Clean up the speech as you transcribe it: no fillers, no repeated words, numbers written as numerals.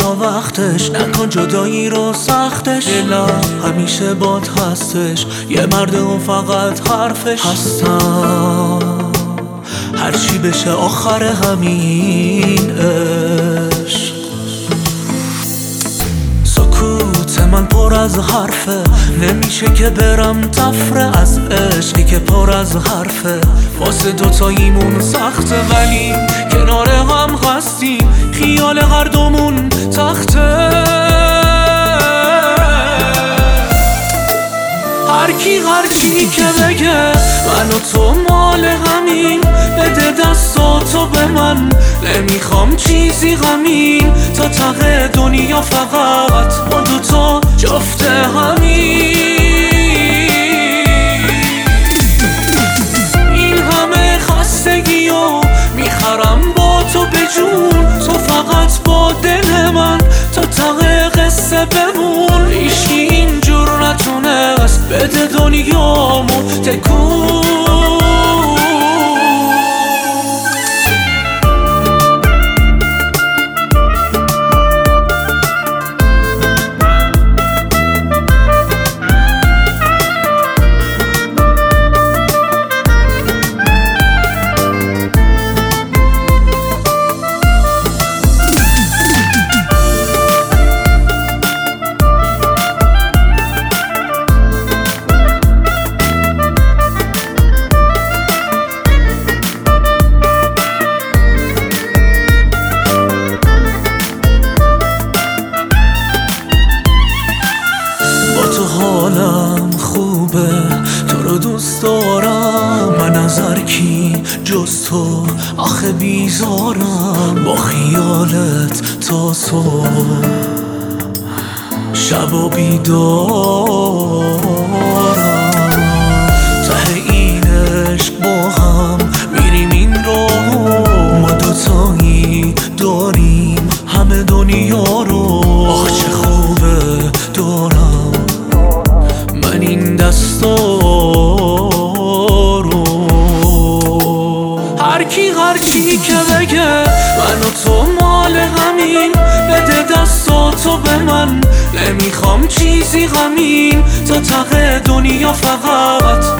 تا وقتش، نکن جدایی رو سختش. دلم همیشه باد هستش، یه مرد اون فقط حرفش هستم. هرچی بشه آخر همین عشق. سکوت من پر از حرفه، نمیشه که برم تفره از عشقی که پر از حرفه. واسه دوتاییمون سخته ولی کنار هم هستیم، خیال هر دومون تخته. هرچی که بگه من و تو مال همین، بده دستاتو به من، نمیخوام چیزی غمین. تا ته دنیا فقط ما دوتا جفت همین. این همه خستگیو میخرم با تو به جون، تو فقط با دل من تا ته قصه بمون. هیچکی اینجور نتونست بده دنیامو تکون. حالم خوبه، تو رو دوست دارم، من از هر کی جز تو آخه بیزارم. با خیالت تا صبح شب و بیدارم. ته این عشق با هم میریم این راه، ما دوتایی داریم همه دنیا رو. آخ چه خوبه دارم من این دستا رو. هرچی که بگه من و تو مال همین، بده دستاتو به من، نمیخوام چیزی غمین. تا ته دنیا فقط